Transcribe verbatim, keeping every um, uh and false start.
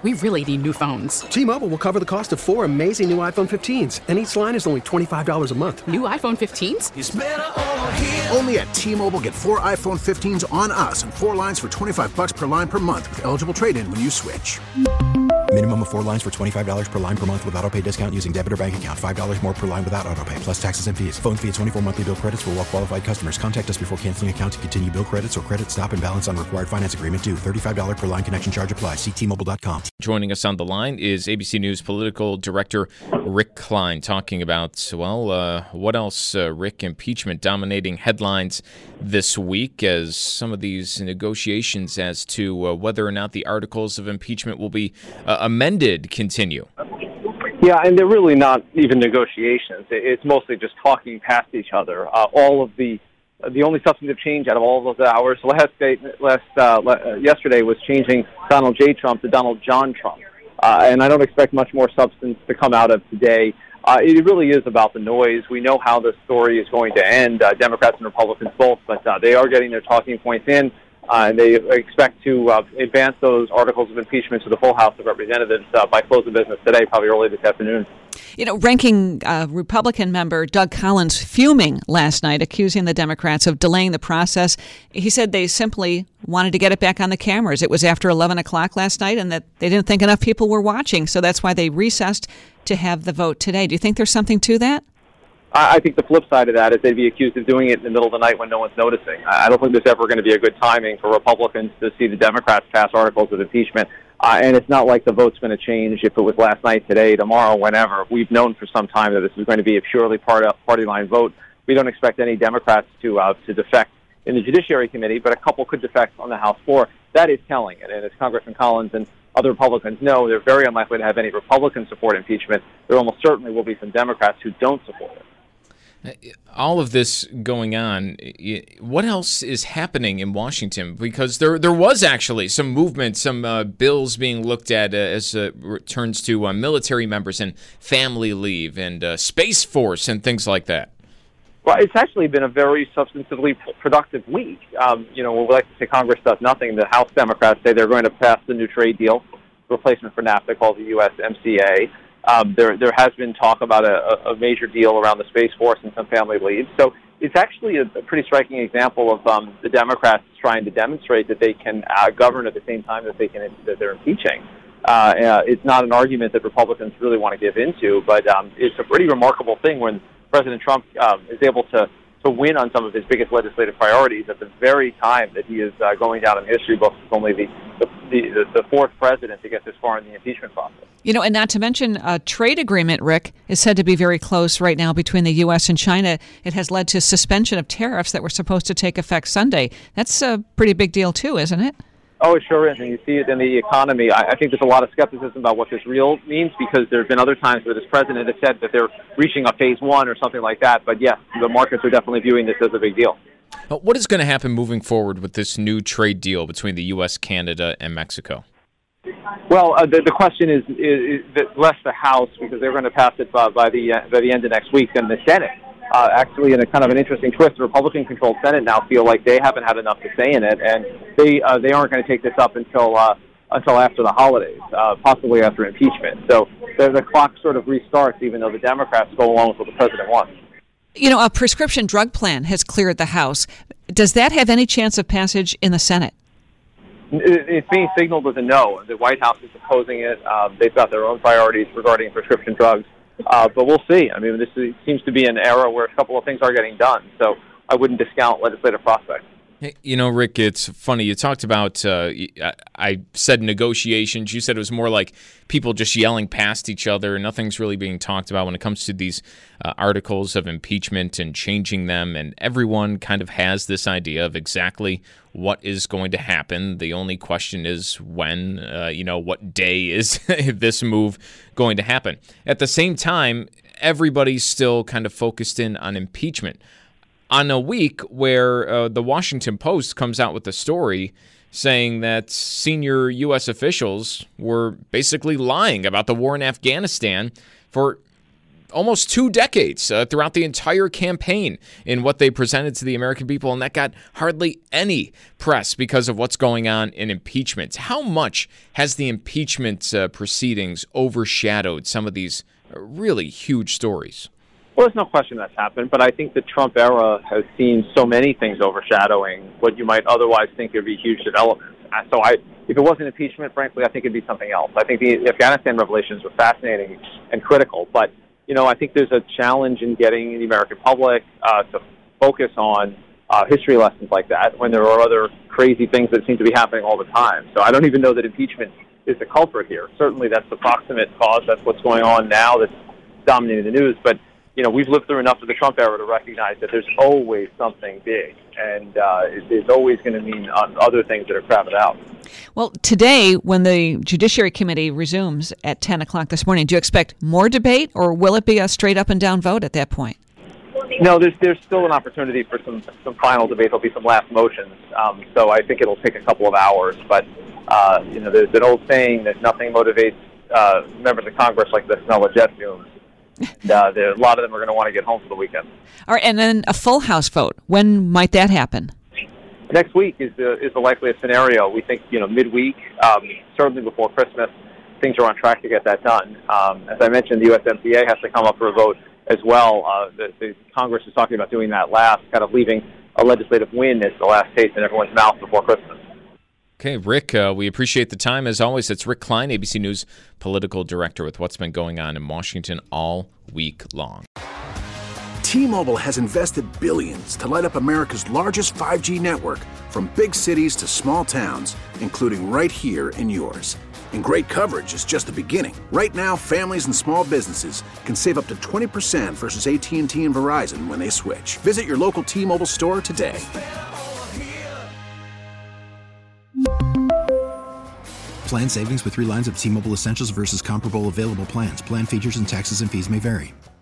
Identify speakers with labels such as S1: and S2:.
S1: We really need new phones.
S2: T-Mobile will cover the cost of four amazing new iPhone fifteens, and each line is only twenty-five dollars a month.
S1: New iPhone fifteens?
S3: It's better over here.
S4: Only at T-Mobile, get four iPhone fifteens on us and four lines for twenty-five dollars per line per month with eligible trade-in when you switch.
S5: Minimum of four lines for twenty-five dollars per line per month with autopay discount using debit or bank account. five dollars more per line without autopay, plus taxes and fees. Phone fee at twenty-four monthly bill credits for well-qualified customers. Contact us before canceling account to continue bill credits or credit stop and balance on required finance agreement due. thirty-five dollars per line connection charge applies. See T Mobile dot com.
S6: Joining us on the line is A B C News political director Rick Klein talking about, well, uh, what else, uh, Rick? Impeachment dominating headlines this week as some of these negotiations as to uh, whether or not the articles of impeachment will be uh, amended continue.
S7: Yeah, and they're really not even negotiations. It's mostly just talking past each other. Uh, all of the the only substantive change out of all of those hours last day, last uh, yesterday was changing Donald J. Trump to Donald John Trump, uh, and I don't expect much more substance to come out of today. Uh, it really is about the noise. We know how this story is going to end, uh, Democrats and Republicans both, but uh, they are getting their talking points in. Uh, and they expect to uh, advance those articles of impeachment to the full House of Representatives uh, by close of business today, probably early this afternoon.
S8: You know, ranking uh, Republican member Doug Collins fuming last night, accusing the Democrats of delaying the process. He said they simply wanted to get it back on the cameras. It was after eleven o'clock last night and that they didn't think enough people were watching, so that's why they recessed to have the vote today. Do you think there's something to that?
S7: I think the flip side of that is they'd be accused of doing it in the middle of the night when no one's noticing. I don't think there's ever going to be a good timing for Republicans to see the Democrats pass articles of impeachment. Uh, and it's not like the vote's going to change if it was last night, today, tomorrow, whenever. We've known for some time that this is going to be a purely party line vote. We don't expect any Democrats to uh, to defect in the Judiciary Committee, but a couple could defect on the House floor. That is telling. And as Congressman Collins and other Republicans know, they're very unlikely to have any Republican support impeachment. There almost certainly will be some Democrats who don't support it.
S6: All of this going on, what else is happening in Washington? Because there there was actually some movement, some uh, bills being looked at uh, as it uh, returns to uh, military members and family leave and uh, Space Force and things like that.
S7: Well, it's actually been a very substantively productive week. Um, you know, we like to say Congress does nothing. The House Democrats say they're going to pass the new trade deal, replacement for NAFTA called the U S M C A. Um, there, there has been talk about a, a major deal around the Space Force and some family leave. So it's actually a, a pretty striking example of um, the Democrats trying to demonstrate that they can uh, govern at the same time that they can that they're impeaching. Uh, uh, it's not an argument that Republicans really want to give into, but um, it's a pretty remarkable thing when President Trump um, is able to to win on some of his biggest legislative priorities at the very time that he is uh, going down in history books as only the the, the the fourth president to get this far in the impeachment process.
S8: You know, and not to mention a trade agreement, Rick, is said to be very close right now between the U S and China. It has led to suspension of tariffs that were supposed to take effect Sunday. That's a pretty big deal, too, isn't it?
S7: Oh, it sure is, and you see it in the economy. I, I think there's a lot of skepticism about what this real means because there have been other times where this president has said that they're reaching a phase one or something like that. But yes, the markets are definitely viewing this as a big deal.
S6: What is going to happen moving forward with this new trade deal between the U S, Canada, and Mexico?
S7: Well, uh, the, the question is, is, is less the House because they're going to pass it by, by the uh, by the end of next week than the Senate. Uh, actually, in a kind of an interesting twist, the Republican-controlled Senate now feel like they haven't had enough to say in it, and they uh, they aren't going to take this up until uh, until after the holidays, uh, possibly after impeachment. So the, the clock sort of restarts, even though the Democrats go along with what the president wants.
S8: You know, a prescription drug plan has cleared the House. Does that have any chance of passage in the Senate?
S7: It's being signaled as a no. The White House is opposing it. Um, they've got their own priorities regarding prescription drugs. Uh, but we'll see. I mean, this is, seems to be an era where a couple of things are getting done. So I wouldn't discount legislative prospects.
S6: You know, Rick, it's funny. You talked about, uh, I said negotiations. You said it was more like people just yelling past each other. Nothing's really being talked about when it comes to these uh, articles of impeachment and changing them. And everyone kind of has this idea of exactly what is going to happen. The only question is when, uh, you know, what day is this move going to happen? At the same time, everybody's still kind of focused in on impeachment. On a week where uh, the Washington Post comes out with a story saying that senior U S officials were basically lying about the war in Afghanistan for almost two decades uh, throughout the entire campaign in what they presented to the American people, and that got hardly any press because of what's going on in impeachment. How much has the impeachment uh, proceedings overshadowed some of these really huge stories?
S7: Well, there's no question that's happened, but I think the Trump era has seen so many things overshadowing what you might otherwise think would be huge developments. So I, if it wasn't impeachment, frankly, I think it'd be something else. I think the Afghanistan revelations were fascinating and critical, but, you know, I think there's a challenge in getting the American public uh, to focus on uh, history lessons like that when there are other crazy things that seem to be happening all the time. So I don't even know that impeachment is the culprit here. Certainly that's the proximate cause. That's what's going on now that's dominating the news, but you know, we've lived through enough of the Trump era to recognize that there's always something big, and uh, it, it's always going to mean uh, other things that are crowded out.
S8: Well, today, when the Judiciary Committee resumes at ten o'clock this morning, do you expect more debate, or will it be a straight up and down vote at that point?
S7: No, there's there's still an opportunity for some, some final debate. There'll be some last motions, um, so I think it'll take a couple of hours. But, uh, you know, there's an old saying that nothing motivates uh, members of Congress like the smell of jet fumes. And, uh, there, a lot of them are going to want to get home for the weekend.
S8: All right, and then a full House vote. When might that happen?
S7: Next week is the is the likeliest scenario. We think, you know, midweek, um, certainly before Christmas, things are on track to get that done. Um, as I mentioned, the U S M C A has to come up for a vote as well. Uh, the, the Congress is talking about doing that last, kind of leaving a legislative win as the last taste in everyone's mouth before Christmas.
S6: Okay, Rick, uh, we appreciate the time. As always, it's Rick Klein, A B C News political director, with what's been going on in Washington all week long.
S4: T-Mobile has invested billions to light up America's largest five G network, from big cities to small towns, including right here in yours. And great coverage is just the beginning. Right now, families and small businesses can save up to twenty percent versus A T and T and Verizon when they switch. Visit your local T-Mobile store today.
S5: Plan savings with three lines of T-Mobile Essentials versus comparable available plans. Plan features and taxes and fees may vary.